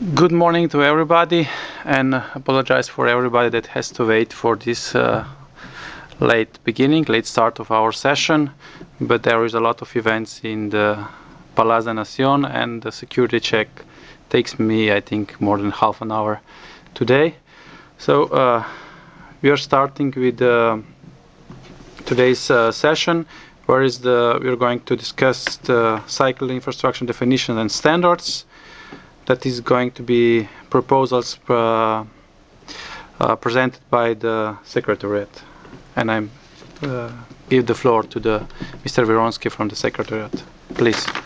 Good morning to everybody, and apologize for everybody that has to wait for this late start of our session, but there is a lot of events in the Palazzo Nación, and the security check takes me, I think, more than half an hour today. So we are starting with today's session, where we're going to discuss the cycle infrastructure definition and standards. That is going to be proposals presented by the Secretariat. And I give the floor to Mr. Vironsky from the Secretariat. Please.